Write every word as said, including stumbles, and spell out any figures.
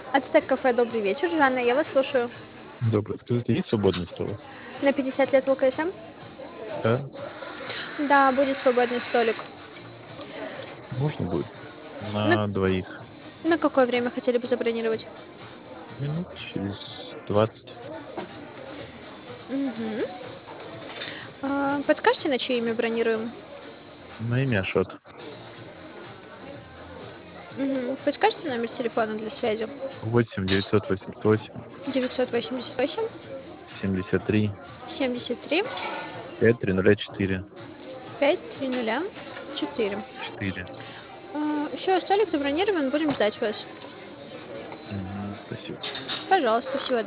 Ацтек кафе, добрый вечер. Жанна, я вас слушаю. Добрый. Скажите, есть свободный столик? На пятьдесят лет ЛКСМ? Да, Да, будет свободный столик. можно будет. На, На двоих. на какое время хотели бы забронировать? Минут через двадцать. Мгм. А, подскажите, на чье имя бронируем? На имя Ашот. Мгм. Подскажите номер телефона для связи? восемь девятьсот восемьдесят восемь девятьсот восемьдесят восемь семьдесят три семьдесят три пять три ноль четыре пять три нуля четыре. четыре. Все, столик забронирован, будем ждать вас. Мгм, спасибо. Пожалуйста, всего